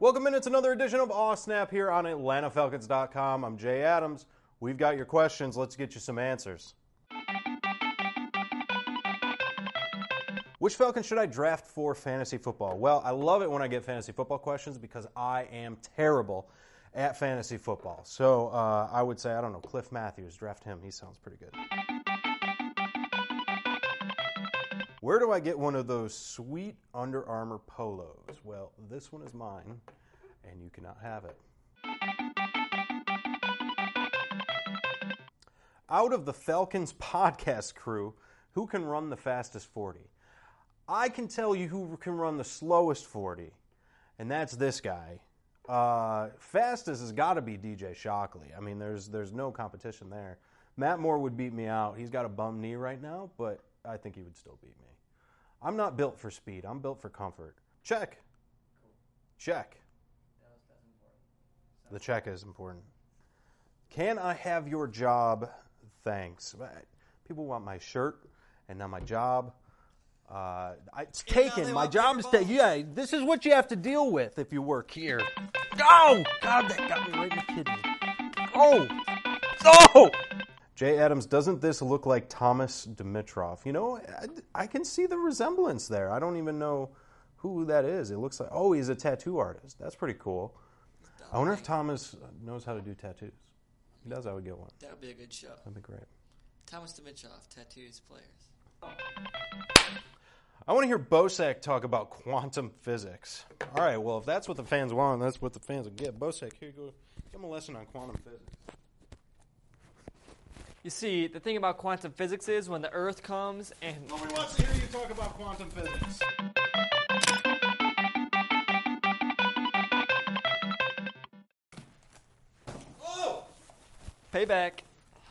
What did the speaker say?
Welcome in. It's another edition of Aw Snap here on AtlantaFalcons.com. I'm Jay Adams. We've got your questions. Let's get you some answers. Which Falcon should I draft for fantasy football? Well, I love it when I get fantasy football questions because I am terrible at fantasy football. So I would say, I don't know, Cliff Matthews. Draft him. He sounds pretty good. Where do I get one of those sweet Under Armour polos? Well, this one is mine, and you cannot have it. Out of the Falcons podcast crew, who can run the fastest 40? I can tell you who can run the slowest 40, and that's this guy. Fastest has got to be DJ Shockley. I mean, there's no competition there. Matt Moore would beat me out. He's got a bum knee right now, but I think he would still beat me. I'm not built for speed. I'm built for comfort. Check. Cool. Check. That's important. The check is important. Can I have your job? Thanks. People want my shirt and not my job. It's taken. My job is taken. Yeah, this is what you have to deal with if you work here. Oh, God, that got me right in the kidney. Oh! Jay Adams, doesn't this look like Thomas Dimitrov? You know, I can see the resemblance there. I don't even know who that is. It looks like, he's a tattoo artist. That's pretty cool. I wonder if Thomas knows how to do tattoos. If he does, I would get one. That would be a good show. That'd be great. Thomas Dimitrov, tattoos, players. I want to hear Bosek talk about quantum physics. All right, well, if that's what the fans want, that's what the fans will get. Bosek, here you go. Give them a lesson on quantum physics. You see, the thing about quantum physics is when the Earth comes and... Nobody wants to hear you talk about quantum physics. Payback.